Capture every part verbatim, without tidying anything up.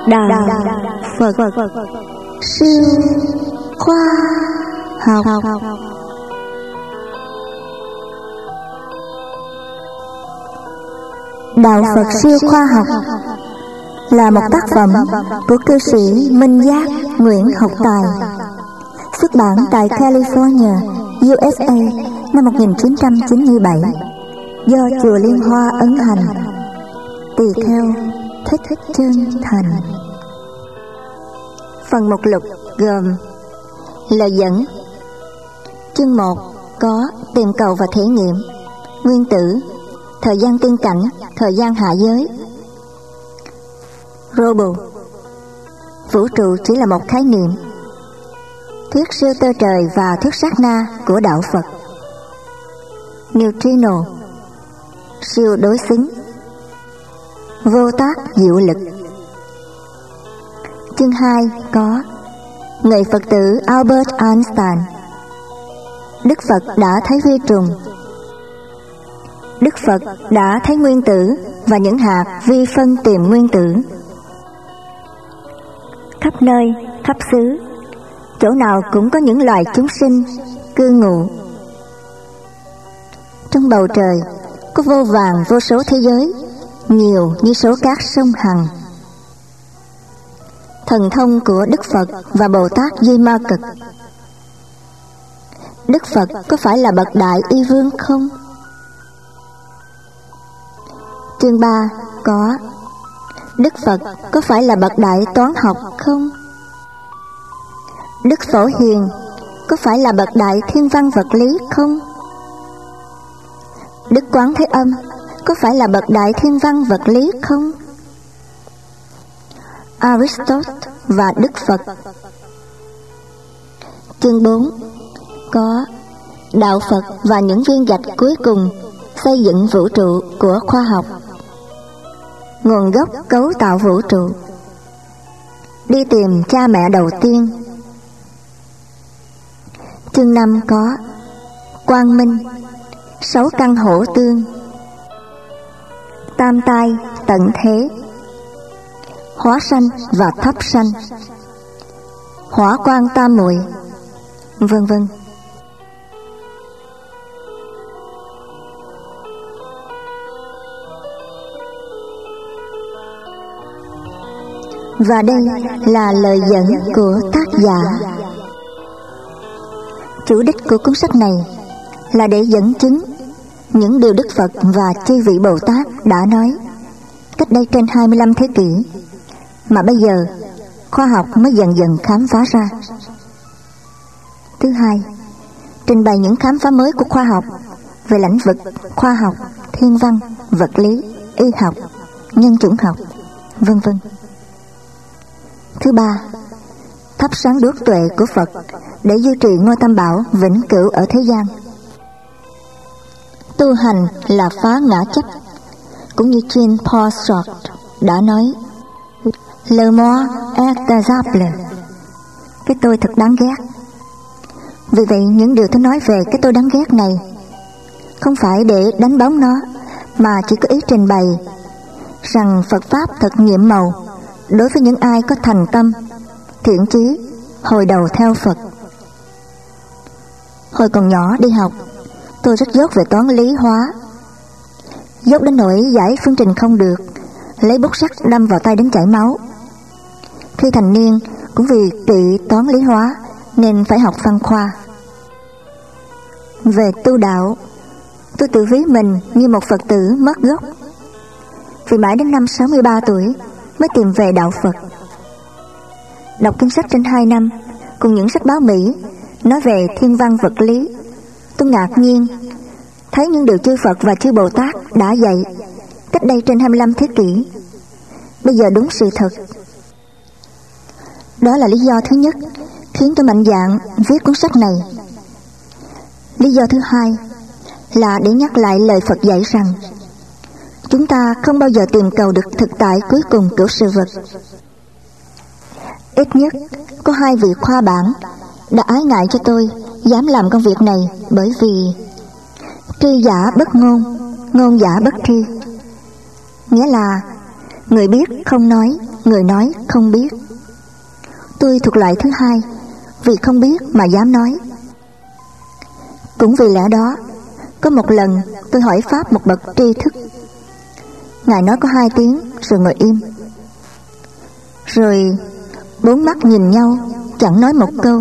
Đạo Phật siêu khoa học. Đạo Phật siêu khoa học là một tác phẩm của cư sĩ Minh Giác Nguyễn Học Tài, xuất bản tại California, u ét a năm một nghìn chín trăm chín mươi bảy, do Chùa Liên Hoa ấn hành, tỳ kheo Thích Chân Thành. Phần mục lục gồm lời dẫn. Chương một có tìm cầu và thể nghiệm, nguyên tử, thời gian tiên cảnh, thời gian hạ giới. Robo, vũ trụ chỉ là một khái niệm. Thuyết siêu tơ trời và thuyết sát na của đạo Phật. Neutrino, siêu đối xứng, vô tác diệu lực. Chương hai có người Phật tử Albert Einstein. Đức Phật đã thấy vi trùng. Đức Phật đã thấy nguyên tử và những hạt vi phân tìm nguyên tử. Khắp nơi, khắp xứ, chỗ nào cũng có những loài chúng sinh cư ngụ. Trong bầu trời có vô vàn vô số thế giới, nhiều như số cát sông Hằng. Thần thông của Đức Phật và Bồ Tát Di Ma Cực. Đức Phật có phải là bậc đại y vương không? Chương ba có Đức Phật có phải là bậc đại toán học không? Đức Phổ Hiền có phải là bậc đại thiên văn vật lý không? Đức Quán Thế Âm có phải là bậc đại thiên văn vật lý không? Aristotle và Đức Phật. Chương bốn có đạo Phật và những viên gạch cuối cùng xây dựng vũ trụ của khoa học. Nguồn gốc cấu tạo vũ trụ. Đi tìm cha mẹ đầu tiên. Chương năm có quang minh, sáu căn hổ tương, tam tai tận thế, hóa sanh và thấp sanh, hỏa quang tam muội, vân vân. Và đây là lời dẫn của tác giả. Chủ đích của cuốn sách này là để dẫn chứng những điều Đức Phật và chư vị Bồ Tát đã nói cách đây trên hai mươi lăm thế kỷ, mà bây giờ khoa học mới dần dần khám phá ra. Thứ hai, trình bày những khám phá mới của khoa học về lĩnh vực khoa học, thiên văn, vật lý, y học, nhân chủng học, vân vân. Thứ ba, thắp sáng đuốc tuệ của Phật để duy trì ngôi tam bảo vĩnh cửu ở thế gian. Tu hành là phá ngã chấp, cũng như Jean Paul Sartre đã nói: Le moi est désable, cái tôi thật đáng ghét. Vì vậy những điều tôi nói về cái tôi đáng ghét này không phải để đánh bóng nó, mà chỉ có ý trình bày rằng Phật Pháp thật nhiệm màu đối với những ai có thành tâm, thiện chí, hồi đầu theo Phật. Hồi còn nhỏ đi học, tôi rất dốt về toán lý hóa, dốt đến nỗi giải phương trình không được, lấy bút sắt đâm vào tay đến chảy máu. Khi thành niên, cũng vì kỵ toán lý hóa nên phải học văn khoa. Về tu đạo, tôi tự ví mình như một Phật tử mất gốc, vì mãi đến năm sáu mươi ba tuổi mới tìm về đạo Phật. Đọc kinh sách trên hai năm, cùng những sách báo Mỹ nói về thiên văn vật lý, tôi ngạc nhiên thấy những điều chư Phật và chư Bồ Tát đã dạy cách đây trên hai mươi lăm thế kỷ bây giờ đúng sự thật. Đó là lý do thứ nhất khiến tôi mạnh dạn viết cuốn sách này. Lý do thứ hai là để nhắc lại lời Phật dạy rằng chúng ta không bao giờ tìm cầu được thực tại cuối cùng của sự vật. Ít nhất có hai vị khoa bản đã ái ngại cho tôi dám làm công việc này, bởi vì tri giả bất ngôn, ngôn giả bất tri. Nghĩa là người biết không nói, người nói không biết. Tôi thuộc loại thứ hai, vì không biết mà dám nói. Cũng vì lẽ đó, có một lần tôi hỏi Pháp một bậc tri thức. Ngài nói có hai tiếng rồi ngồi im. Rồi bốn mắt nhìn nhau, chẳng nói một câu.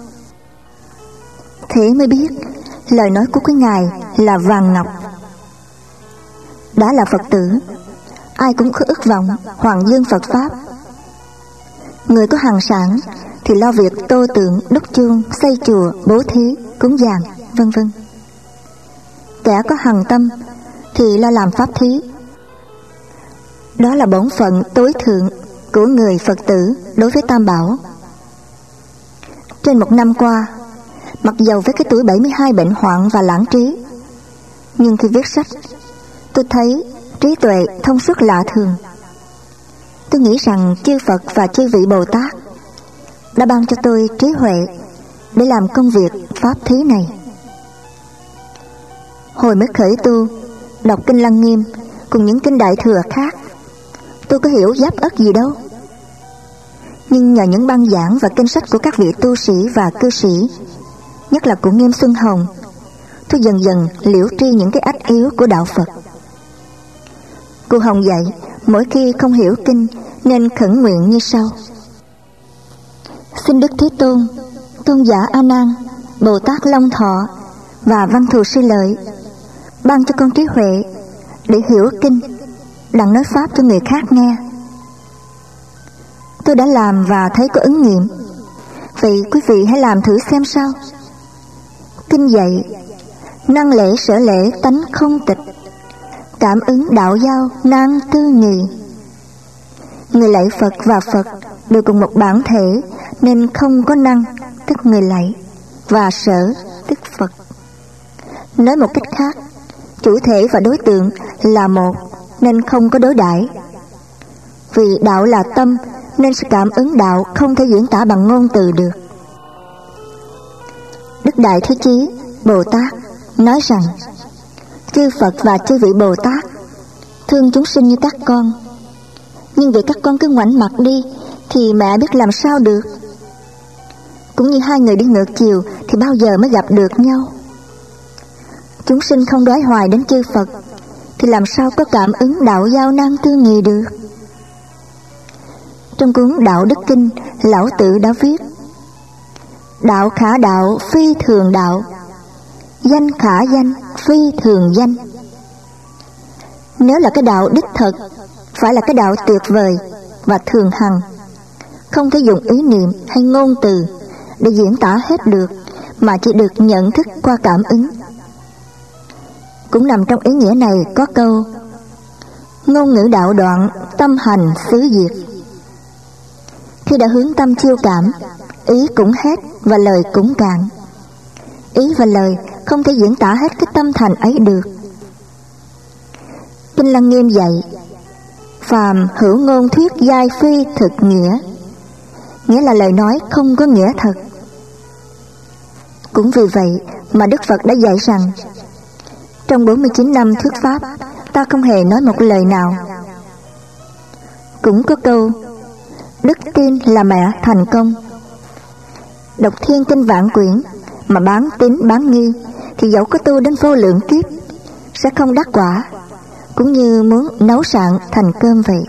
Thế mới biết lời nói của quý Ngài là vàng ngọc. Đã là Phật tử, ai cũng có ước vọng hoàng dương Phật Pháp. Người có hằng sản thì lo việc tô tượng, đúc chuông, xây chùa, bố thí, cúng dường, vân vân. Kẻ có hằng tâm thì lo làm pháp thí. Đó là bổn phận tối thượng của người Phật tử đối với Tam Bảo. Trên một năm qua, mặc dầu với cái tuổi bảy mươi hai bệnh hoạn và lãng trí, nhưng khi viết sách, tôi thấy trí tuệ thông suốt lạ thường. Tôi nghĩ rằng chư Phật và chư vị Bồ Tát đã ban cho tôi trí huệ để làm công việc pháp thí này. Hồi mới khởi tu, đọc kinh Lăng Nghiêm cùng những kinh Đại Thừa khác, tôi có hiểu giáp ất gì đâu. Nhưng nhờ những băng giảng và kinh sách của các vị tu sĩ và cư sĩ, nhất là của Nghiêm Xuân Hồng, tôi dần dần liễu tri những cái ách yếu của đạo Phật. Cô Hồng dạy mỗi khi không hiểu kinh nên khẩn nguyện như sau: xin Đức Thế Tôn, Tôn giả A Nan, Bồ Tát Long Thọ và Văn Thù Sư Lợi ban cho con trí huệ để hiểu kinh, đặng nói pháp cho người khác nghe. Tôi đã làm và thấy có ứng nghiệm. Vậy quý vị hãy làm thử xem sao. Kinh dạy: năng lễ sở lễ tánh không tịch, cảm ứng đạo giao nan tư nghị. Người lạy Phật và Phật đều cùng một bản thể, nên không có năng tức người lạy, và sở tức Phật. Nói một cách khác, chủ thể và đối tượng là một, nên không có đối đãi. Vì đạo là tâm, nên sự cảm ứng đạo không thể diễn tả bằng ngôn từ được. Đức Đại Thế Chí Bồ Tát nói rằng chư Phật và chư vị Bồ Tát thương chúng sinh như các con, nhưng vì các con cứ ngoảnh mặt đi thì mẹ biết làm sao được. Cũng như hai người đi ngược chiều thì bao giờ mới gặp được nhau. Chúng sinh không đói hoài đến chư Phật thì làm sao có cảm ứng đạo giao nan tư nghị được. Trong cuốn Đạo Đức Kinh, Lão Tử đã viết: đạo khả đạo phi thường đạo, danh khả danh phi thường danh. Nếu là cái đạo đích thực, phải là cái đạo tuyệt vời và thường hằng, không thể dùng ý niệm hay ngôn từ để diễn tả hết được, mà chỉ được nhận thức qua cảm ứng. Cũng nằm trong ý nghĩa này có câu: ngôn ngữ đạo đoạn, tâm hành xứ diệt. Khi đã hướng tâm chiêu cảm, ý cũng hết và lời cũng cạn. Ý và lời không thể diễn tả hết cái tâm thành ấy được. Kinh Lăng Nghiêm dạy: phàm hữu ngôn thuyết giai phi thực nghĩa, nghĩa là lời nói không có nghĩa thật. Cũng vì vậy mà Đức Phật đã dạy rằng trong bốn mươi chín năm thuyết pháp, ta không hề nói một lời nào. Cũng có câu: đức tin là mẹ thành công. Đọc thiên kinh vạn quyển mà bán tín bán nghi thì dẫu có tu đến vô lượng kiếp sẽ không đắc quả, cũng như muốn nấu sạn thành cơm vậy.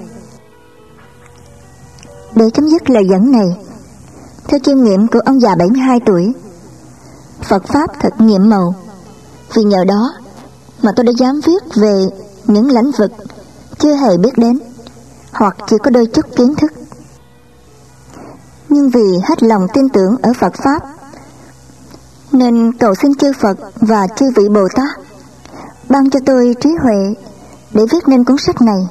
Để chấm dứt lời dẫn này, theo chiêm nghiệm của ông già bảy mươi hai tuổi, Phật Pháp thật nhiệm màu. Vì nhờ đó mà tôi đã dám viết về những lĩnh vực chưa hề biết đến, hoặc chỉ có đôi chút kiến thức. Nhưng vì hết lòng tin tưởng ở Phật Pháp, nên cầu xin chư Phật và chư vị Bồ Tát ban cho tôi trí huệ để viết nên cuốn sách này.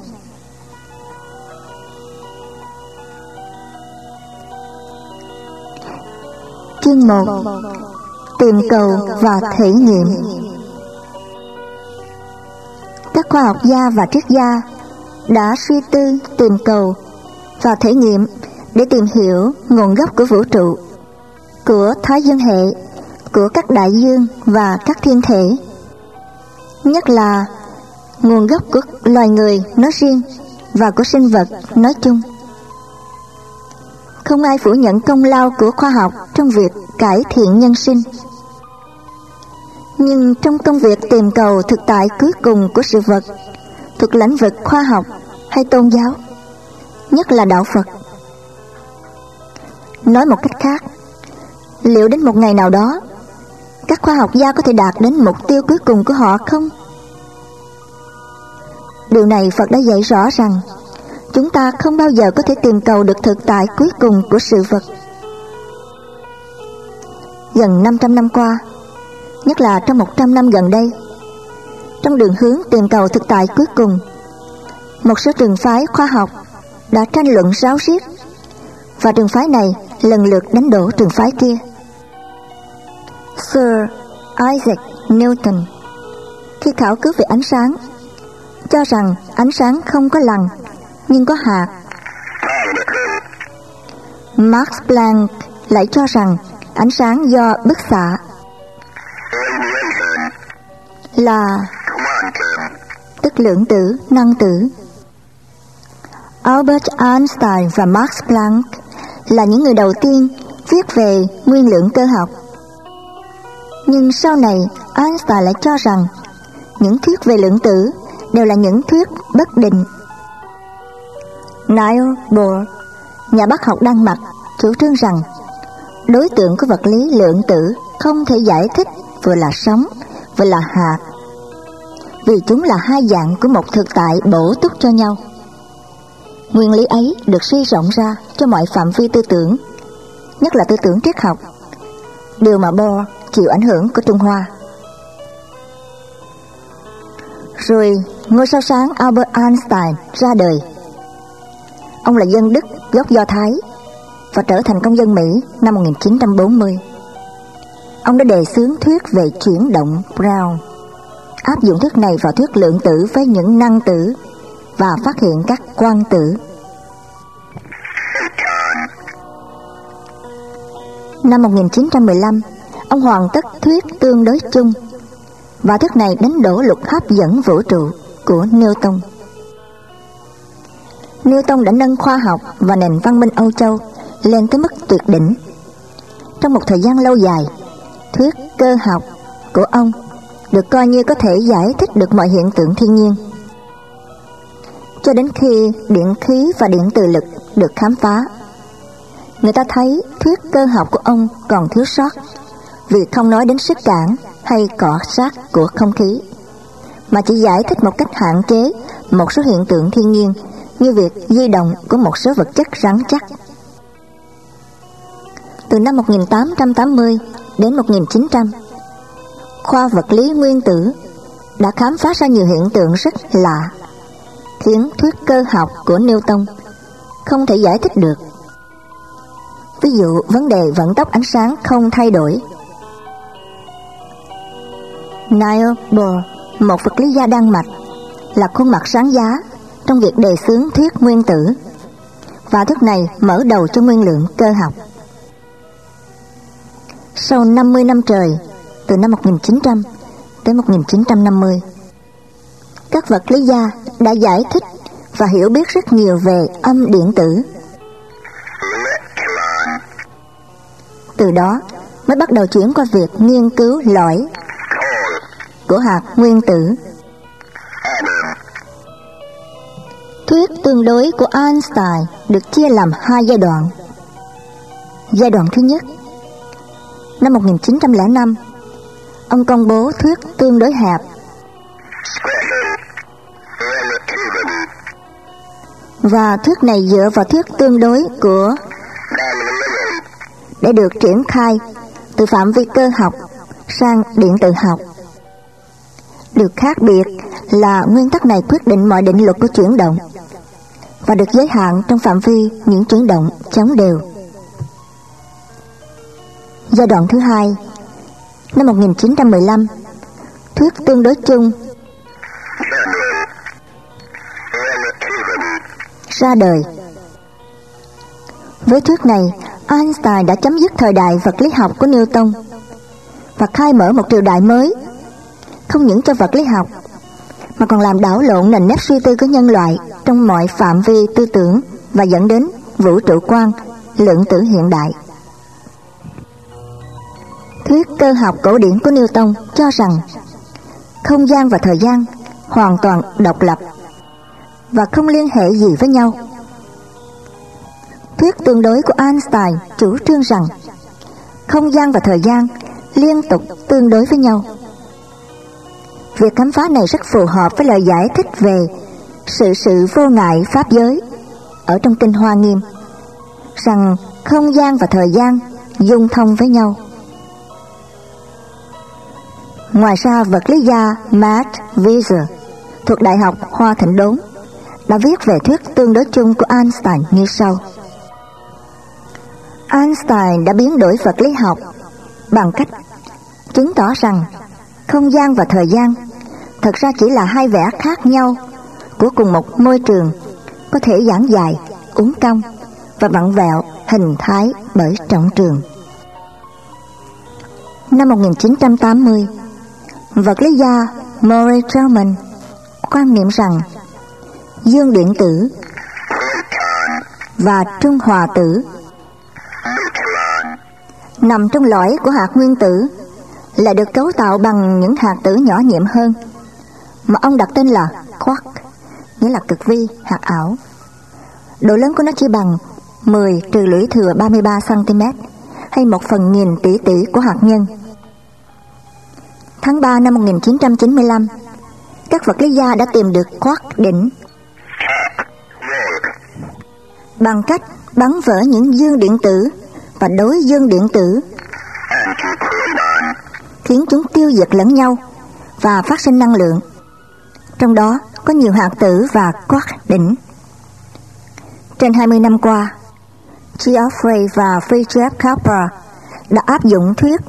Chương một: tìm cầu và thể nghiệm. Các khoa học gia và triết gia đã suy tư, tìm cầu và thể nghiệm để tìm hiểu nguồn gốc của vũ trụ, của Thái Dương hệ, của các đại dương và các thiên thể, nhất là nguồn gốc của loài người nói riêng và của sinh vật nói chung. Không ai phủ nhận công lao của khoa học trong việc cải thiện nhân sinh. Nhưng trong công việc tìm cầu thực tại cuối cùng của sự vật, thuộc lĩnh vực khoa học hay tôn giáo, nhất là đạo Phật, nói một cách khác, liệu đến một ngày nào đó các khoa học gia có thể đạt đến mục tiêu cuối cùng của họ không? Điều này Phật đã dạy rõ rằng chúng ta không bao giờ có thể tìm cầu được thực tại cuối cùng của sự vật. Gần năm trăm năm qua, nhất là trong một trăm năm gần đây, trong đường hướng tìm cầu thực tại cuối cùng, một số trường phái khoa học đã tranh luận ráo riết, và trường phái này lần lượt đánh đổ trường phái kia. Sir Isaac Newton, khi khảo cứu về ánh sáng, cho rằng ánh sáng không có lằn nhưng có hạt. Max Planck lại cho rằng ánh sáng do bức xạ là tức lượng tử, năng tử. Albert Einstein và Max Planck là những người đầu tiên viết về nguyên lượng cơ học. Nhưng sau này Einstein lại cho rằng những thuyết về lượng tử đều là những thuyết bất định. Niels Bohr, nhà bác học Đan Mạch, chủ trương rằng đối tượng của vật lý lượng tử không thể giải thích vừa là sóng vừa là hạt, vì chúng là hai dạng của một thực tại bổ túc cho nhau. Nguyên lý ấy được suy rộng ra cho mọi phạm vi tư tưởng, nhất là tư tưởng triết học, điều mà Bohr chịu ảnh hưởng của Trung Hoa. Rồi ngôi sao sáng Albert Einstein ra đời. Ông là dân Đức gốc Do Thái và trở thành công dân Mỹ năm một nghìn chín trăm bốn mươi. Ông đã đề xướng thuyết về chuyển động Brown, áp dụng thuyết này vào thuyết lượng tử với những năng tử và phát hiện các quang tử. Năm một nghìn chín trăm mười lăm, ông hoàn tất thuyết tương đối chung, và thuyết này đánh đổ luật hấp dẫn vũ trụ của Newton. Newton đã nâng khoa học và nền văn minh Âu Châu lên tới mức tuyệt đỉnh. Trong một thời gian lâu dài, thuyết cơ học của ông được coi như có thể giải thích được mọi hiện tượng thiên nhiên. Cho đến khi điện khí và điện từ lực được khám phá, người ta thấy thuyết cơ học của ông còn thiếu sót, vì không nói đến sức cản hay cọ sát của không khí, mà chỉ giải thích một cách hạn chế một số hiện tượng thiên nhiên, như việc di động của một số vật chất rắn chắc. Từ năm một nghìn tám trăm tám mươi đến một nghìn chín trăm, khoa vật lý nguyên tử đã khám phá ra nhiều hiện tượng rất lạ, khiến thuyết cơ học của Newton không thể giải thích được. Ví dụ, vấn đề vận tốc ánh sáng không thay đổi. Niels Bohr, một vật lý gia Đan Mạch, là khuôn mặt sáng giá trong việc đề xướng thuyết nguyên tử, và thuyết này mở đầu cho nguyên lượng cơ học. Sau năm mươi năm trời, từ năm một nghìn chín trăm tới một nghìn chín trăm năm mươi, các vật lý gia đã giải thích và hiểu biết rất nhiều về âm điện tử. Từ đó mới bắt đầu chuyển qua việc nghiên cứu lõi của hạt nguyên tử. Thuyết tương đối của Einstein được chia làm hai giai đoạn. Giai đoạn thứ nhất, năm một nghìn chín trăm lẻ năm, ông công bố thuyết tương đối hẹp. Và thuyết này dựa vào thuyết tương đối của để được triển khai từ phạm vi cơ học sang điện tử học. Điều khác biệt là nguyên tắc này quyết định mọi định luật của chuyển động và được giới hạn trong phạm vi những chuyển động chống đều. Giai đoạn thứ hai, năm một nghìn chín trăm mười lăm, thuyết tương đối chung ra đời. Với thuyết này, Einstein đã chấm dứt thời đại vật lý học của Newton và khai mở một triều đại mới, không những cho vật lý học mà còn làm đảo lộn nền nếp suy tư của nhân loại trong mọi phạm vi tư tưởng và dẫn đến vũ trụ quan lượng tử hiện đại. Thuyết cơ học cổ điển của Newton cho rằng không gian và thời gian hoàn toàn độc lập và không liên hệ gì với nhau. Thuyết tương đối của Einstein chủ trương rằng không gian và thời gian liên tục tương đối với nhau. Việc khám phá này rất phù hợp với lời giải thích về sự sự vô ngại pháp giới ở trong Kinh Hoa Nghiêm, rằng không gian và thời gian dung thông với nhau. Ngoài ra, vật lý gia Max Wieser thuộc Đại học Hoa Thịnh Đốn đã viết về thuyết tương đối chung của Einstein như sau. Einstein đã biến đổi vật lý học bằng cách chứng tỏ rằng không gian và thời gian thật ra chỉ là hai vẻ khác nhau của cùng một môi trường, có thể giãn dài, uốn cong và vặn vẹo hình thái bởi trọng trường. Năm một nghìn chín trăm tám mươi, vật lý gia Murray Gell-Mann quan niệm rằng dương điện tử và trung hòa tử nằm trong lõi của hạt nguyên tử lại được cấu tạo bằng những hạt tử nhỏ nhiệm hơn mà ông đặt tên là quark, nghĩa là cực vi, hạt ảo. Độ lớn của nó chỉ bằng mười trừ lũy thừa ba mươi ba xăng-ti-mét, hay một phần nghìn tỷ tỷ của hạt nhân. Tháng ba năm một nghìn chín trăm chín mươi lăm, các vật lý gia đã tìm được quark đỉnh bằng cách bắn vỡ những dương điện tử và đối dương điện tử, khiến chúng tiêu diệt lẫn nhau và phát sinh năng lượng. Trong đó có nhiều hạt tử và quark đỉnh. Trên hai mươi năm qua, Geoffrey và Friedrich Capra đã áp dụng thuyết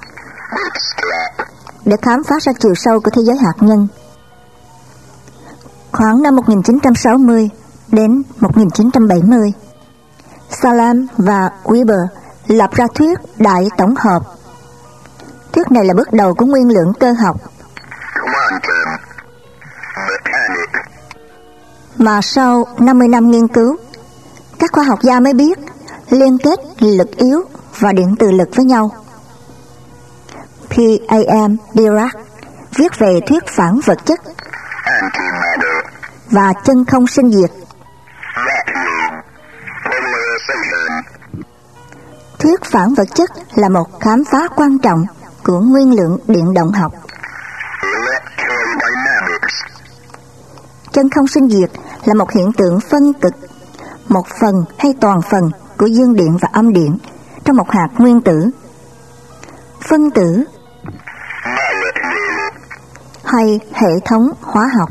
để khám phá ra chiều sâu của thế giới hạt nhân. Khoảng năm một nghìn chín trăm sáu mươi đến một nghìn chín trăm bảy mươi, Salam và Weber lập ra thuyết đại tổng hợp. Thuyết này là bước đầu của nguyên lượng cơ học, mà sau năm mươi năm nghiên cứu, các khoa học gia mới biết liên kết lực yếu và điện từ lực với nhau. P A M Dirac viết về thuyết phản vật chất và chân không sinh diệt. Thuyết phản vật chất là một khám phá quan trọng của nguyên lượng điện động học. Chân không sinh diệt là một hiện tượng phân cực, một phần hay toàn phần của dương điện và âm điện trong một hạt nguyên tử. Phân tử hay hệ thống hóa học.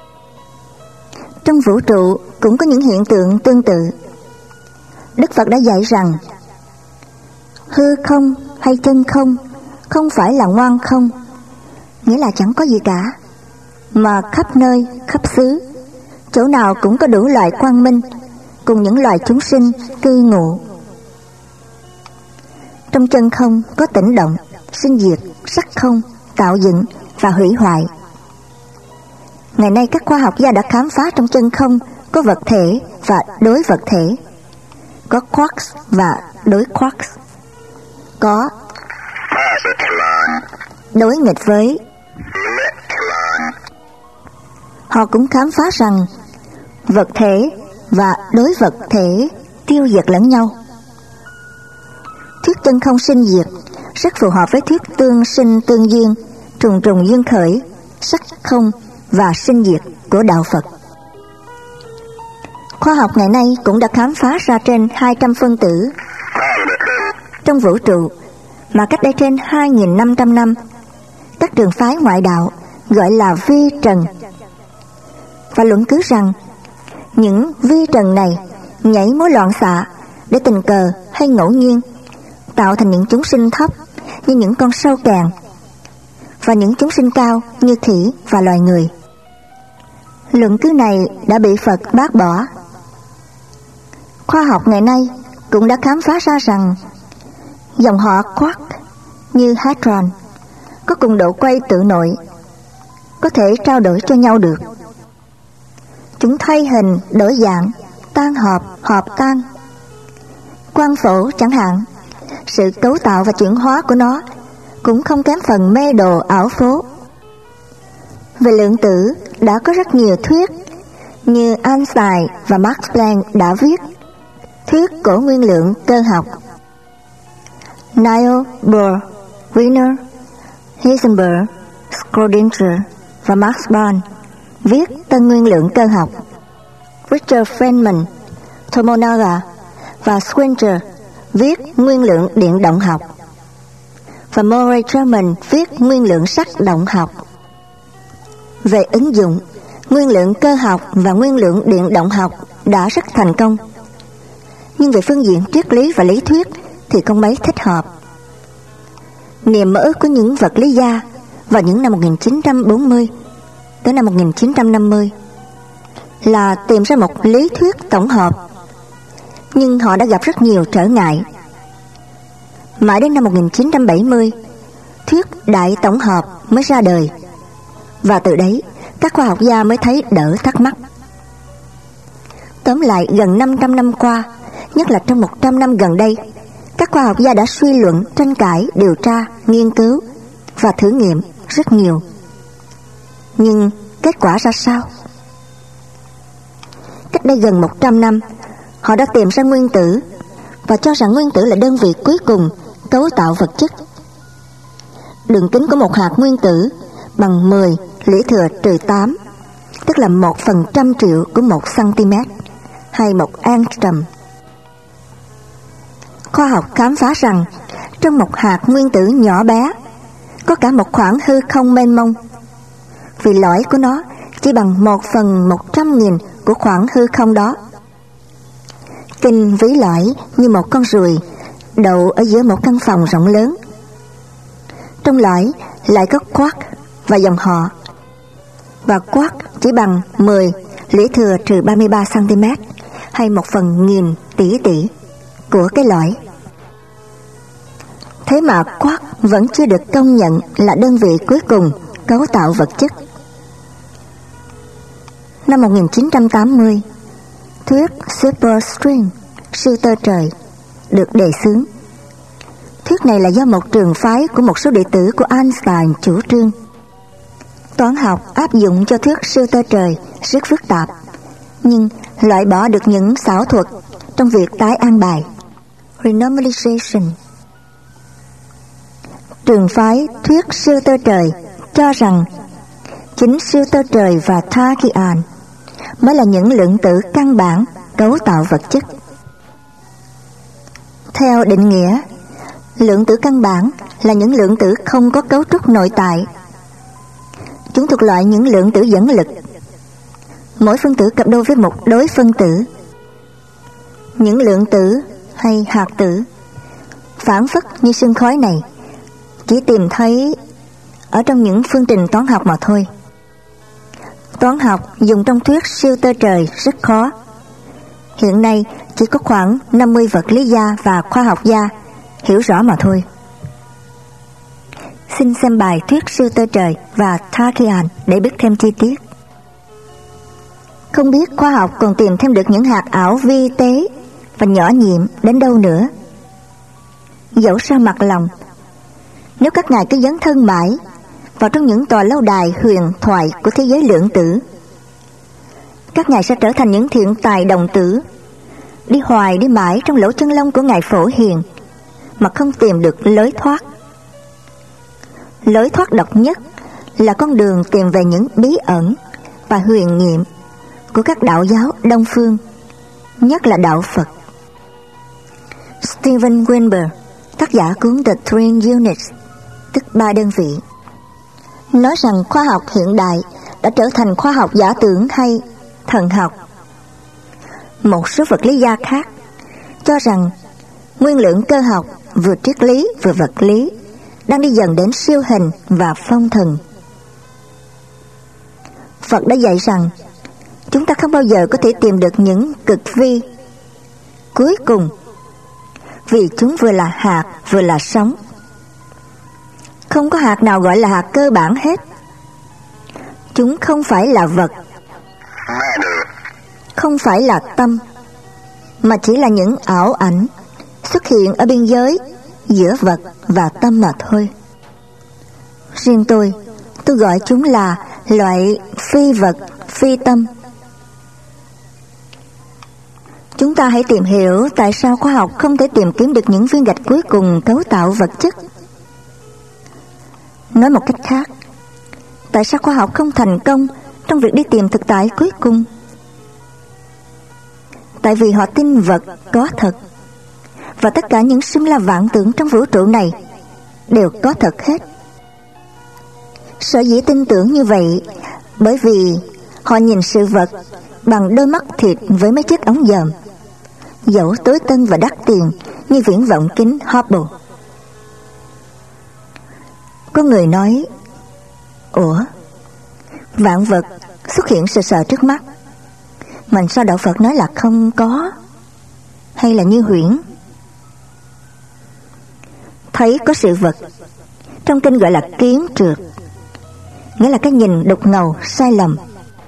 Trong vũ trụ cũng có những hiện tượng tương tự. Đức Phật đã dạy rằng hư không hay chân không không phải là ngoan không, nghĩa là chẳng có gì cả, mà khắp nơi, khắp xứ, chỗ nào cũng có đủ loại quang minh cùng những loài chúng sinh cư ngụ. Trong chân không có tĩnh động, sinh diệt, sắc không, tạo dựng và hủy hoại. Ngày nay các khoa học gia đã khám phá trong chân không có vật thể và đối vật thể, có quarks và đối quarks, có đối nghịch với. Họ cũng khám phá rằng vật thể và đối vật thể tiêu diệt lẫn nhau. Thuyết chân không sinh diệt rất phù hợp với thuyết tương sinh tương duyên, trùng trùng duyên khởi, sắc không và sinh diệt của đạo Phật. Khoa học ngày nay cũng đã khám phá ra trên hai trăm phân tử trong vũ trụ mà cách đây trên hai nghìn năm trăm năm các trường phái ngoại đạo gọi là vi trần, và luận cứ rằng những vi trần này nhảy múa loạn xạ để tình cờ hay ngẫu nhiên tạo thành những chúng sinh thấp như những con sâu kèn và những chúng sinh cao như khỉ và loài người. Luận cứ này đã bị Phật bác bỏ. Khoa học ngày nay cũng đã khám phá ra rằng dòng họ quark như hadron có cùng độ quay tự nội, có thể trao đổi cho nhau được. Chúng thay hình, đổi dạng, tan hợp, hợp tan. quang phổ chẳng hạn, sự cấu tạo và chuyển hóa của nó cũng không kém phần mê đồ ảo phố. Về lượng tử đã có rất nhiều thuyết, như Einstein và Max Planck đã viết thuyết cổ nguyên lượng cơ học. Niels Bohr, Wiener, Heisenberg, Schrödinger và Max Born viết tân nguyên lượng cơ học. Richard Feynman, Tomonaga và Schwenger viết nguyên lượng điện động học, và Murray Gell-Mann viết nguyên lượng sắc động học. Về ứng dụng, nguyên lượng cơ học và nguyên lượng điện động học đã rất thành công, nhưng về phương diện triết lý và lý thuyết thì không mấy thích hợp. Niềm mơ ước của những vật lý gia vào những năm một nghìn chín trăm bốn mươi tới năm một nghìn chín trăm năm mươi là tìm ra một lý thuyết tổng hợp, nhưng họ đã gặp rất nhiều trở ngại. Mãi đến năm một nghìn chín trăm bảy mươi, thuyết đại tổng hợp mới ra đời, và từ đấy các khoa học gia mới thấy đỡ thắc mắc. Tóm lại, gần năm trăm năm qua, nhất là trong một trăm năm gần đây, các khoa học gia đã suy luận, tranh cãi, điều tra, nghiên cứu và thử nghiệm rất nhiều. Nhưng kết quả ra sao? Cách đây gần một trăm năm, họ đã tìm ra nguyên tử và cho rằng nguyên tử là đơn vị cuối cùng cấu tạo vật chất. Đường kính của một hạt nguyên tử bằng mười lũy thừa trừ tám, tức là một phần trăm triệu của một cm hay một angstrom. Khoa học khám phá rằng trong một hạt nguyên tử nhỏ bé có cả một khoảng hư không mênh mông, vì lõi của nó chỉ bằng một phần một trăm nghìn của khoảng hư không đó. Kinh ví lõi như một con ruồi đậu ở giữa một căn phòng rộng lớn. Trong lõi lại có quark và dòng họ, và quark chỉ bằng mười lũy thừa trừ ba mươi ba cm hay một phần nghìn tỷ tỷ của cái lõi. Thế mà quark vẫn chưa được công nhận là đơn vị cuối cùng cấu tạo vật chất. Năm một nghìn chín trăm tám mươi, thuyết superstring, sư tơ trời, được đề xướng. Thuyết này là do một trường phái của một số đệ tử của Einstein chủ trương. Toán học áp dụng cho thuyết sư tơ trời rất phức tạp, nhưng loại bỏ được những xảo thuật trong việc tái an bài, renormalization. Trường phái thuyết sư tơ trời cho rằng chính sư tơ trời và tachyon mới là những lượng tử căn bản cấu tạo vật chất. Theo định nghĩa, lượng tử căn bản là những lượng tử không có cấu trúc nội tại. Chúng thuộc loại những lượng tử dẫn lực. Mỗi phân tử cặp đôi với một đối phân tử. Những lượng tử hay hạt tử phản phất như sương khói này chỉ tìm thấy ở trong những phương trình toán học mà thôi. Toán học dùng trong thuyết siêu tơ trời rất khó. Hiện nay chỉ có khoảng năm mươi vật lý gia và khoa học gia hiểu rõ mà thôi. Xin xem bài thuyết siêu tơ trời và tachyon để biết thêm chi tiết. Không biết khoa học còn tìm thêm được những hạt ảo vi tế và nhỏ nhiệm đến đâu nữa. Dẫu sao mặt lòng, nếu các ngài cứ dấn thân mãi vào trong những tòa lâu đài huyền thoại của thế giới lượng tử, các ngài sẽ trở thành những thiện tài đồng tử, đi hoài đi mãi trong lỗ chân lông của ngài Phổ Hiền mà không tìm được lối thoát. Lối thoát độc nhất là con đường tìm về những bí ẩn và huyền nhiệm của các đạo giáo Đông phương, nhất là đạo Phật. Steven Weinberg, tác giả cuốn The Three Units, tức ba đơn vị, nói rằng khoa học hiện đại đã trở thành khoa học giả tưởng hay thần học. Một số vật lý gia khác cho rằng nguyên lượng cơ học vừa triết lý vừa vật lý đang đi dần đến siêu hình và phong thần. Phật đã dạy rằng chúng ta không bao giờ có thể tìm được những cực vi cuối cùng, vì chúng vừa là hạt vừa là sống. Không có hạt nào gọi là hạt cơ bản hết. Chúng không phải là vật, không phải là tâm, mà chỉ là những ảo ảnh, xuất hiện ở biên giới giữa vật và tâm mà thôi. Riêng tôi, tôi gọi chúng là loại phi vật, phi tâm. Chúng ta hãy tìm hiểu tại sao khoa học không thể tìm kiếm được những viên gạch cuối cùng cấu tạo vật chất. Nói một cách khác, tại sao khoa học không thành công trong việc đi tìm thực tại cuối cùng? Tại vì họ tin vật có thật, và tất cả những xưng là vạn tượng trong vũ trụ này đều có thật hết. Sở dĩ tin tưởng như vậy bởi vì họ nhìn sự vật bằng đôi mắt thịt với mấy chiếc ống dòm, dẫu tối tân và đắt tiền như viễn vọng kính Hubble. Có người nói, ủa, vạn vật xuất hiện sờ sờ trước mắt, mà sao đạo Phật nói là không có, hay là như huyễn? Thấy có sự vật, trong kinh gọi là kiến trượt, nghĩa là cái nhìn đục ngầu, sai lầm.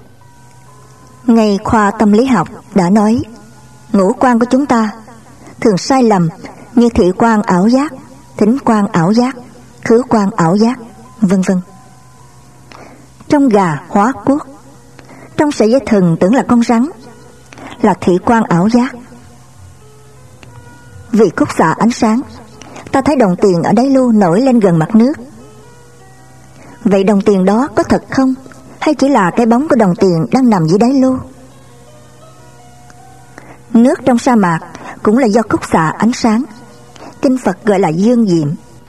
Ngay khoa tâm lý học đã nói, ngũ quan của chúng ta thường sai lầm như thị quan ảo giác, thính quan ảo giác, khứu quan ảo giác, vân vân. Trong gà hóa cuốc, trong sợi dây thừng tưởng là con rắn, là thị quan ảo giác. Vì khúc xạ ánh sáng, ta thấy đồng tiền ở đáy lu nổi lên gần mặt nước. Vậy đồng tiền đó có thật không, hay chỉ là cái bóng của đồng tiền đang nằm dưới đáy lu? Nước trong sa mạc cũng là do khúc xạ ánh sáng, kinh Phật gọi là dương diệm.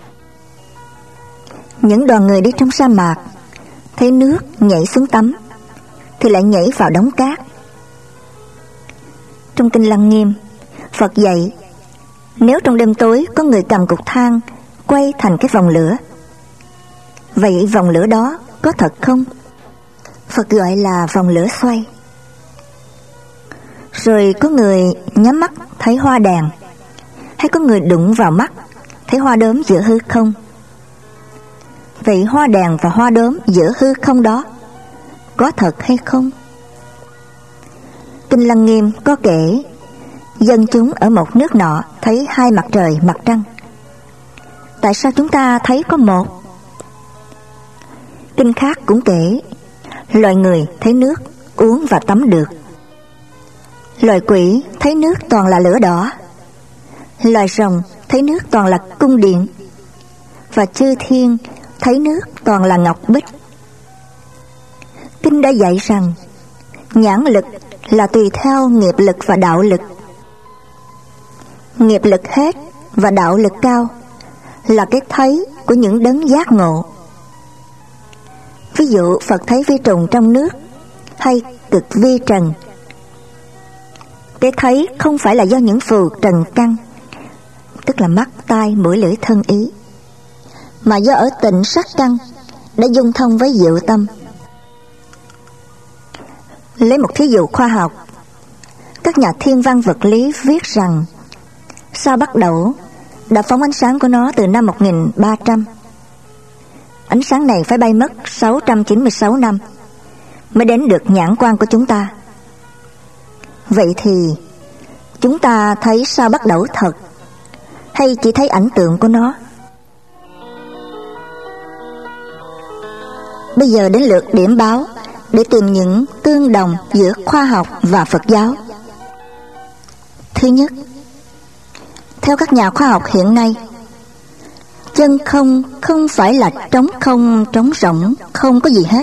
Những đoàn người đi trong sa mạc thấy nước nhảy xuống tắm thì lại nhảy vào đống cát. Trong kinh Lăng Nghiêm, Phật dạy, nếu trong đêm tối có người cầm cục than quay thành cái vòng lửa, vậy vòng lửa đó có thật không? Phật gọi là vòng lửa xoay. Rồi có người nhắm mắt thấy hoa đàn, hay có người đụng vào mắt thấy hoa đốm giữa hư không. Vậy hoa đàn và hoa đốm giữa hư không đó có thật hay không? Kinh Lăng Nghiêm có kể, dân chúng ở một nước nọ thấy hai mặt trời mặt trăng. Tại sao chúng ta thấy có một? Kinh khác cũng kể, loài người thấy nước uống và tắm được, loài quỷ thấy nước toàn là lửa đỏ, loài rồng thấy nước toàn là cung điện, và chư thiên thấy nước toàn là ngọc bích. Kinh đã dạy rằng nhãn lực là tùy theo nghiệp lực và đạo lực. Nghiệp lực hết và đạo lực cao là cái thấy của những đấng giác ngộ. Ví dụ Phật thấy vi trùng trong nước hay cực vi trần. Cái thấy không phải là do những phù trần căn, tức là mắt, tai, mũi, lưỡi, thân, ý, mà do ở tịnh sắc căn đã dung thông với diệu tâm. Lấy một thí dụ khoa học, các nhà thiên văn vật lý viết rằng sao Bắc Đẩu đã phóng ánh sáng của nó từ năm một nghìn ba trăm. Ánh sáng này phải bay mất sáu trăm chín mươi sáu năm mới đến được nhãn quan của chúng ta. Vậy thì chúng ta thấy sao Bắc Đẩu thật, hay chỉ thấy ảnh tượng của nó? Bây giờ đến lượt điểm báo để tìm những tương đồng giữa khoa học và Phật giáo. Thứ nhất, theo các nhà khoa học hiện nay, chân không không phải là trống không, trống rỗng, không có gì hết.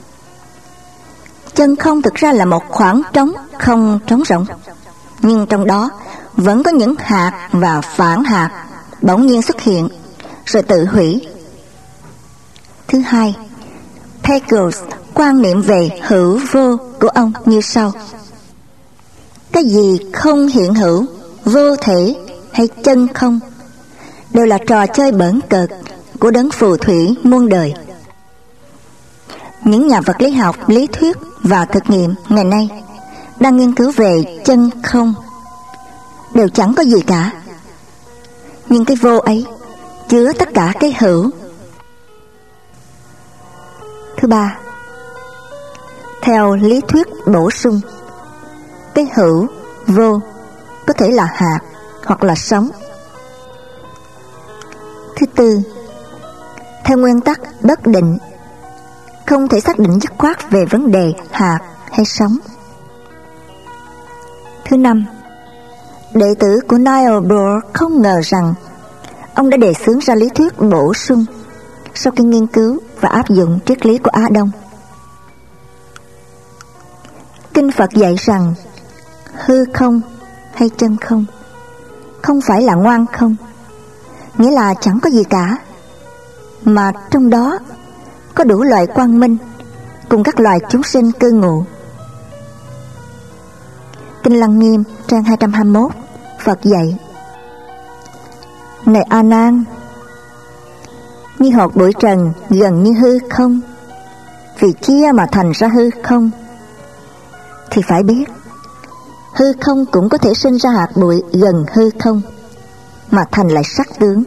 Chân không thực ra là một khoảng trống không, trống rỗng, nhưng trong đó vẫn có những hạt và phản hạt bỗng nhiên xuất hiện rồi tự hủy. Thứ hai, Hegel quan niệm về hữu vô của ông như sau: cái gì không hiện hữu, vô thể hay chân không đều là trò chơi bỡn cợt của đấng phù thủy muôn đời. Những nhà vật lý học, lý thuyết và thực nghiệm ngày nay đang nghiên cứu về chân không đều chẳng có gì cả, nhưng cái vô ấy chứa tất cả cái hữu. Thứ ba, theo lý thuyết bổ sung, cái hữu vô có thể là hạt hoặc là sống tư, theo nguyên tắc bất định, không thể xác định dứt khoát về vấn đề hạt hay sống. Thứ năm, đệ tử của Niels Bohr không ngờ rằng ông đã đề xướng ra lý thuyết bổ sung sau khi nghiên cứu và áp dụng triết lý của Á Đông. Kinh Phật dạy rằng hư không hay chân không không phải là ngoan không, nghĩa là chẳng có gì cả, mà trong đó có đủ loại quang minh cùng các loài chúng sinh cư ngụ. Kinh Lăng Nghiêm trang hai trăm hai mươi mốt, Phật dạy: Này A Nan, như hột bụi trần gần như hư không, vì chia mà thành ra hư không, thì phải biết hư không cũng có thể sinh ra hạt bụi gần hư không mà thành lại sắc tướng.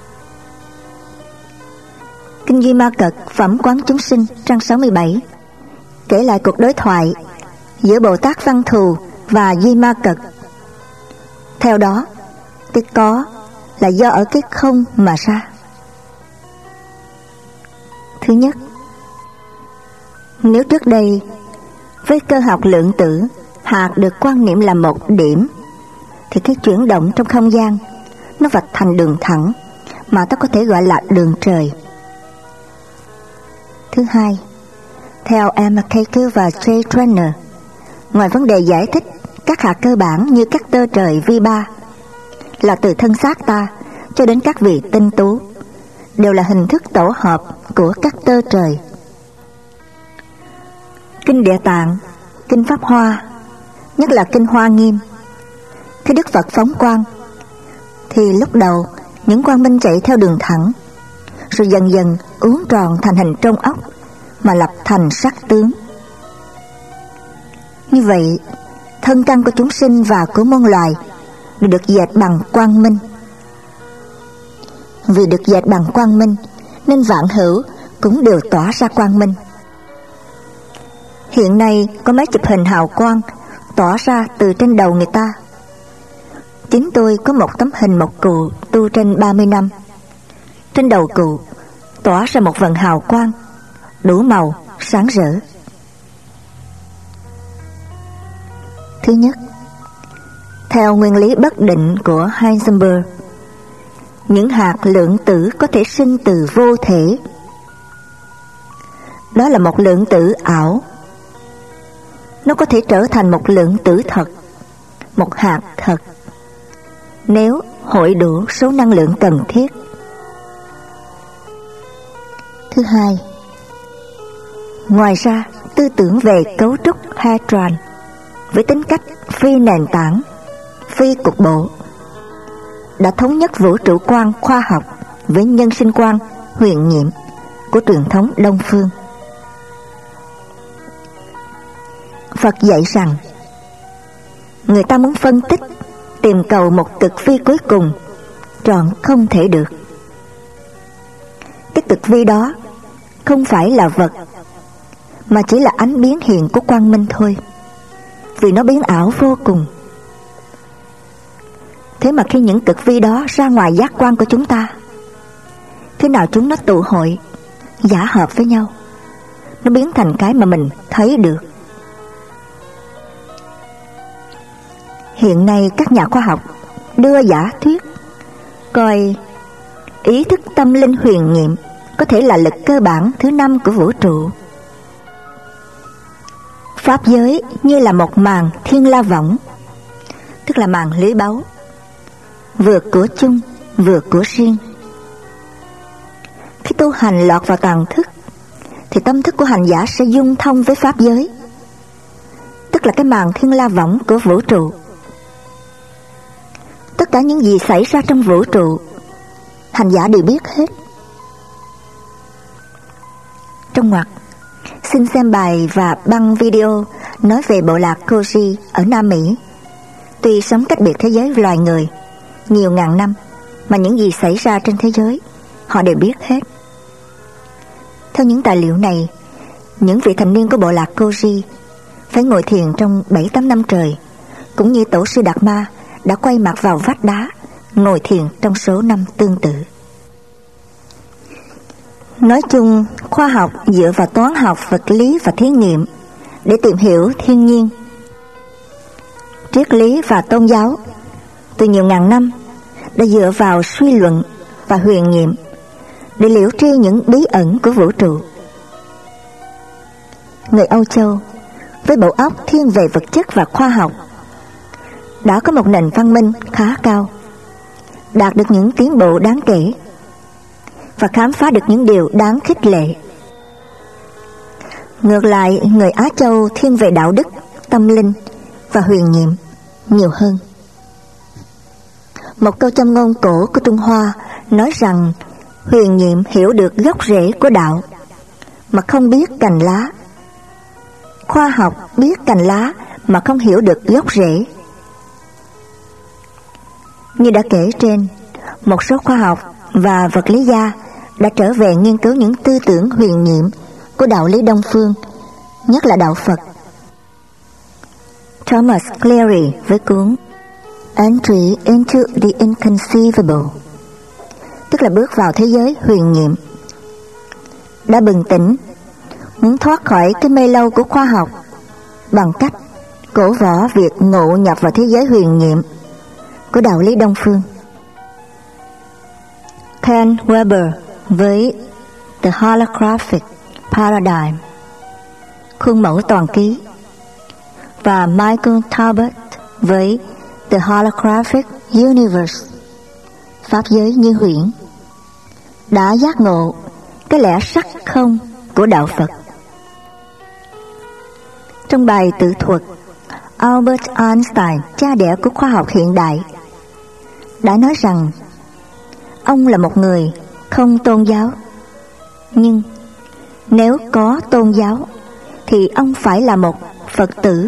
Kinh Duy Ma Cật Phẩm Quán Chúng Sinh trang sáu mươi bảy kể lại cuộc đối thoại giữa Bồ Tát Văn Thù và Duy Ma Cật. Theo đó, cái có là do ở cái không mà ra. Thứ nhất, nếu trước đây với cơ học lượng tử hạt được quan niệm là một điểm, thì cái chuyển động trong không gian nó vạch thành đường thẳng mà ta có thể gọi là đường trời. Thứ hai, theo Emma Kaker và Jay Trainer, ngoài vấn đề giải thích các hạt cơ bản như các tơ trời vi ba là từ thân xác ta cho đến các vị tinh tú, đều là hình thức tổ hợp của các tơ trời. Kinh Địa Tạng, Kinh Pháp Hoa, nhất là Kinh Hoa Nghiêm, khi Đức Phật phóng quang thì lúc đầu những quang minh chạy theo đường thẳng, rồi dần dần uốn tròn thành hình trông ốc mà lập thành sắc tướng. Như vậy, thân căn của chúng sinh và của muôn loài đều được dệt bằng quang minh. Vì được dệt bằng quang minh nên vạn hữu cũng đều tỏa ra quang minh. Hiện nay có máy chụp hình hào quang tỏa ra từ trên đầu người ta. Chính tôi có một tấm hình một cụ tu trên ba mươi năm. Trên đầu cụ tỏa ra một vầng hào quang đủ màu sáng rỡ. Thứ nhất, theo nguyên lý bất định của Heisenberg, những hạt lượng tử có thể sinh từ vô thể. Đó là một lượng tử ảo. Nó có thể trở thành một lượng tử thật, một hạt thật, nếu hội đủ số năng lượng cần thiết. Thứ hai, ngoài ra, tư tưởng về cấu trúc hadron với tính cách phi nền tảng, phi cục bộ đã thống nhất vũ trụ quan khoa học với nhân sinh quan huyền nhiệm của truyền thống Đông phương. Phật dạy rằng người ta muốn phân tích, tìm cầu một cực vi cuối cùng trọn không thể được. Cái cực vi đó không phải là vật, mà chỉ là ánh biến hiện của quang minh thôi, vì nó biến ảo vô cùng. Thế mà khi những cực vi đó ra ngoài giác quan của chúng ta, thế nào chúng nó tụ hội, giả hợp với nhau, nó biến thành cái mà mình thấy được. Hiện nay các nhà khoa học đưa giả thuyết coi ý thức tâm linh huyền nhiệm có thể là lực cơ bản thứ năm của vũ trụ. Pháp giới như là một màn thiên la võng, tức là màn lưới báu, vừa của chung vừa của riêng. Khi tu hành lọt vào tàng thức thì tâm thức của hành giả sẽ dung thông với pháp giới, tức là cái màn thiên la võng của vũ trụ. Tất cả những gì xảy ra trong vũ trụ, hành giả đều biết hết. Trong ngoặc, xin xem bài và băng video nói về bộ lạc Koji ở Nam Mỹ. Tuy sống cách biệt thế giới loài người nhiều ngàn năm, mà những gì xảy ra trên thế giới họ đều biết hết. Theo những tài liệu này, những vị thành niên của bộ lạc Koji phải ngồi thiền trong bảy tám năm trời, cũng như tổ sư Đạt Ma đã quay mặt vào vách đá ngồi thiền trong số năm tương tự. Nói chung, khoa học dựa vào toán học, vật lý và thí nghiệm để tìm hiểu thiên nhiên. Triết lý và tôn giáo từ nhiều ngàn năm đã dựa vào suy luận và huyền nhiệm để liễu tri những bí ẩn của vũ trụ. Người Âu Châu với bộ óc thiên về vật chất và khoa học đã có một nền văn minh khá cao, đạt được những tiến bộ đáng kể và khám phá được những điều đáng khích lệ. Ngược lại, người Á Châu thiên về đạo đức, tâm linh và huyền nhiệm nhiều hơn. Một câu châm ngôn cổ của Trung Hoa nói rằng huyền nhiệm hiểu được gốc rễ của đạo mà không biết cành lá. Khoa học biết cành lá mà không hiểu được gốc rễ. Như đã kể trên, một số khoa học và vật lý gia đã trở về nghiên cứu những tư tưởng huyền nhiệm của đạo lý Đông phương, nhất là đạo Phật. Thomas Cleary với cuốn Entry into the Inconceivable, tức là bước vào thế giới huyền nhiệm, đã bừng tỉnh, muốn thoát khỏi cái mê lâu của khoa học bằng cách cổ võ việc ngộ nhập vào thế giới huyền nhiệm của đạo lý Đông phương. Ken Wilber với The Holographic Paradigm, khuôn mẫu toàn ký, và Michael Talbot với The Holographic Universe, pháp giới như huyễn, đã giác ngộ cái lẽ sắc không của đạo Phật. Trong bài tự thuật, Albert Einstein, cha đẻ của khoa học hiện đại, đã nói rằng ông là một người không tôn giáo, nhưng nếu có tôn giáo thì ông phải là một Phật tử.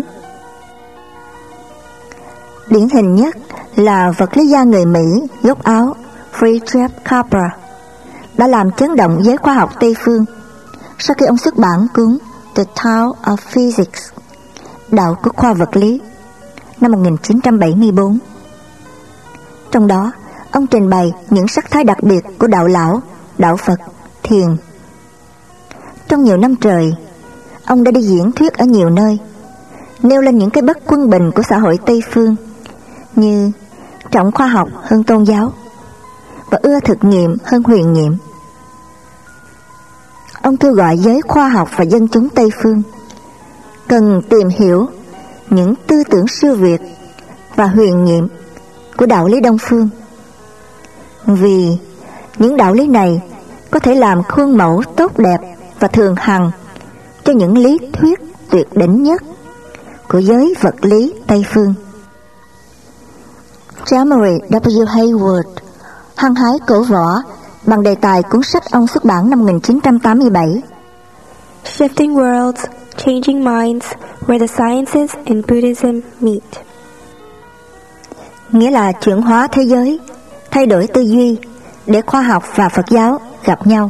Điển hình nhất là vật lý gia người Mỹ gốc Áo Friedrich Capra đã làm chấn động giới khoa học Tây phương sau khi ông xuất bản cuốn The Tao of Physics, đạo của khoa vật lý, năm một nghìn chín trăm bảy mươi bốn. Trong đó, ông trình bày những sắc thái đặc biệt của đạo lão, đạo Phật, thiền. Trong nhiều năm trời, ông đã đi diễn thuyết ở nhiều nơi, nêu lên những cái bất quân bình của xã hội Tây phương, như trọng khoa học hơn tôn giáo và ưa thực nghiệm hơn huyền nhiệm. Ông kêu gọi giới khoa học và dân chúng Tây phương cần tìm hiểu những tư tưởng siêu việt và huyền nhiệm của đạo lý Đông phương, vì những đạo lý này có thể làm khuôn mẫu tốt đẹp và thường hằng cho những lý thuyết tuyệt đỉnh nhất của giới vật lý Tây phương. Jamery W. Hayward hăng hái cổ võ bằng đề tài cuốn sách ông xuất bản năm một nghìn chín trăm tám mươi bảy, Shifting Worlds, Changing Minds, Where the Sciences and Buddhism Meet, nghĩa là chuyển hóa thế giới, thay đổi tư duy để khoa học và Phật giáo gặp nhau.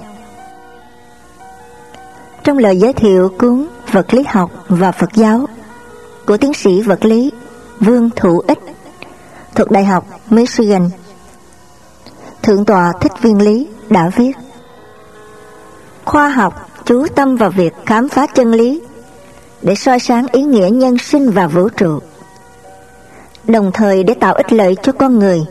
Trong lời giới thiệu cuốn Vật lý học và Phật giáo của tiến sĩ vật lý Vương Thủ Ích thuộc Đại học Michigan, Thượng tọa Thích Viên Lý đã viết: khoa học chú tâm vào việc khám phá chân lý để soi sáng ý nghĩa nhân sinh và vũ trụ, đồng thời để tạo ích lợi cho con người.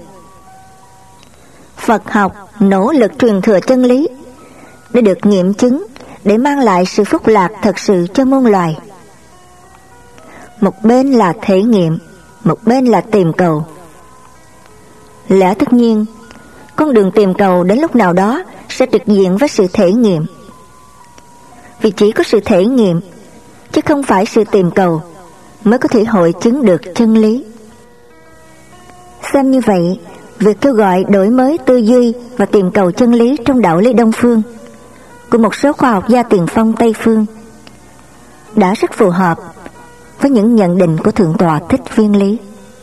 Phật học nỗ lực truyền thừa chân lý để được nghiệm chứng, để mang lại sự phúc lạc thật sự cho muôn loài. Một bên là thể nghiệm, một bên là tìm cầu. Lẽ tất nhiên, con đường tìm cầu đến lúc nào đó sẽ trực diện với sự thể nghiệm. Vì chỉ có sự thể nghiệm, chứ không phải sự tìm cầu, mới có thể hội chứng được chân lý. Xem như vậy, việc kêu gọi đổi mới tư duy và tìm cầu chân lý trong đạo lý Đông phương của một số khoa học gia tiền phong Tây phương đã rất phù hợp với những nhận định của Thượng tọa Thích Viên Lý.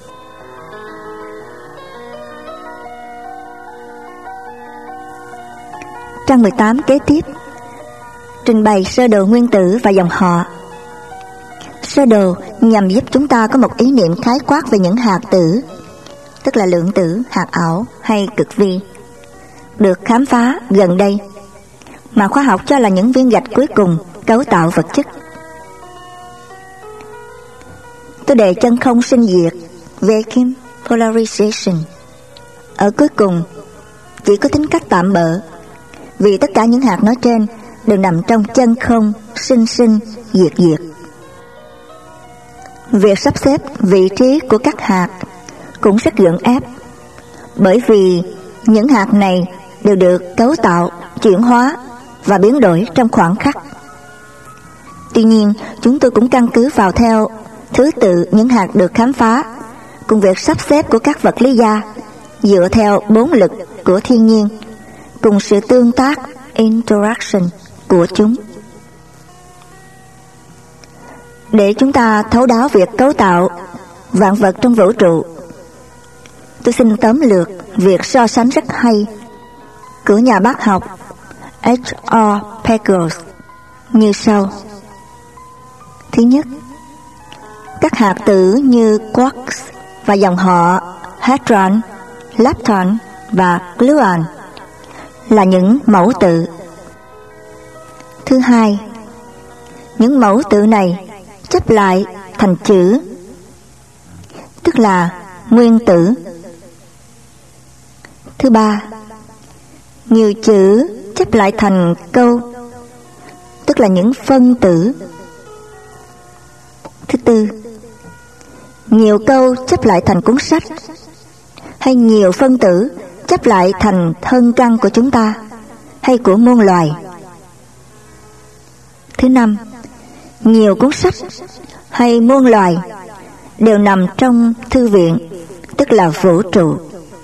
Trang mười tám kế tiếp trình bày sơ đồ nguyên tử và dòng họ. Sơ đồ nhằm giúp chúng ta có một ý niệm khái quát về những hạt tử, tức là lượng tử, hạt ảo hay cực vi, được khám phá gần đây mà khoa học cho là những viên gạch cuối cùng cấu tạo vật chất. Tôi đề chân không sinh diệt, vacuum polarization, ở cuối cùng chỉ có tính cách tạm bợ, vì tất cả những hạt nói trên đều nằm trong chân không sinh sinh diệt diệt. Việc sắp xếp vị trí của các hạt cũng rất gượng ép, bởi vì những hạt này đều được cấu tạo, chuyển hóa và biến đổi trong khoảng khắc. Tuy nhiên, chúng tôi cũng căn cứ vào theo thứ tự những hạt được khám phá, cùng việc sắp xếp của các vật lý gia dựa theo bốn lực của thiên nhiên, cùng sự tương tác interaction của chúng. Để chúng ta thấu đáo việc cấu tạo vạn vật trong vũ trụ, tôi xin tóm lược việc so sánh rất hay của nhà bác học H R Pegels như sau. Thứ nhất, các hạt tử như quarks và dòng họ hadron, lepton và gluon là những mẫu tự. Thứ hai, những mẫu tự này chấp lại thành chữ, tức là nguyên tử. Thứ ba, nhiều chữ chấp lại thành câu, tức là những phân tử. Thứ tư, nhiều câu chấp lại thành cuốn sách, hay nhiều phân tử chấp lại thành thân căn của chúng ta hay của muôn loài. Thứ năm, nhiều cuốn sách hay muôn loài đều nằm trong thư viện, tức là vũ trụ.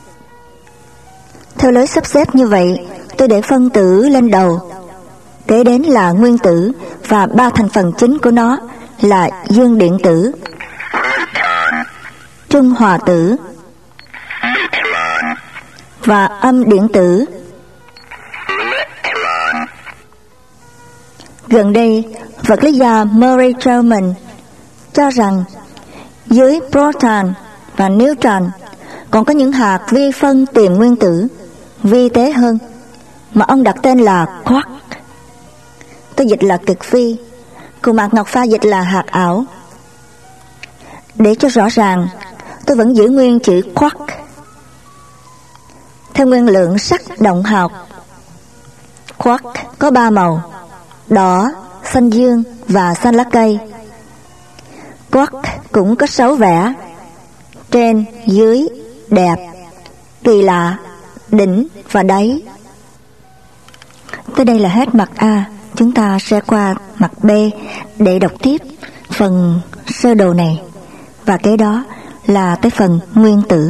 Theo lối sắp xếp như vậy, tôi để phân tử lên đầu, kế đến là nguyên tử và ba thành phần chính của nó là dương điện tử, trung hòa tử và âm điện tử. Gần đây, vật lý gia Murray Gell-Mann cho rằng dưới proton và neutron còn có những hạt vi phân tiền nguyên tử vi tế hơn, mà ông đặt tên là quark. Tôi dịch là cực vi, cùng Mạc Ngọc Pha dịch là hạt ảo. Để cho rõ ràng, tôi vẫn giữ nguyên chữ quark. Theo nguyên lượng sắc động học, quark có ba màu: đỏ, xanh dương và xanh lá cây. Quark cũng có sáu vẻ: trên, dưới, đẹp, kỳ lạ, đỉnh và đáy. Tới đây là hết mặt A. Chúng ta sẽ qua mặt B để đọc tiếp phần sơ đồ này, và kế đó là tới phần nguyên tử.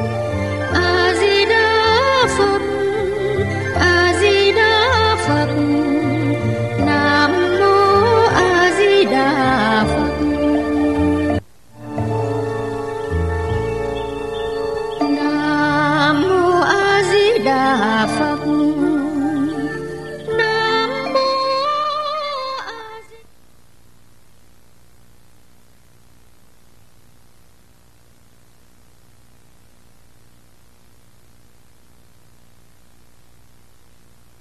Phật.